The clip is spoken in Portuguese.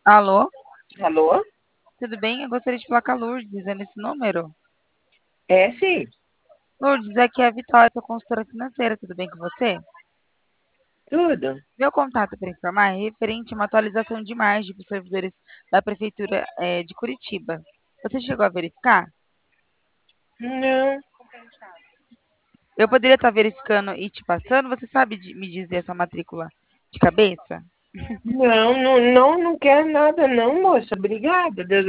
Alô, Alô? tudo bem? Eu gostaria de falar com a Lourdes, é nesse número. É, sim, Lourdes, aqui é a Vitória, sua consultora financeira, tudo bem com você? tudo. Meu contato para informar é referente a uma atualização de margem para os servidores da Prefeitura de Curitiba. Você chegou a verificar? Não, Eu poderia estar verificando e te passando? Você sabe me dizer essa matrícula de cabeça? não quero nada não, moça. Obrigada. Deus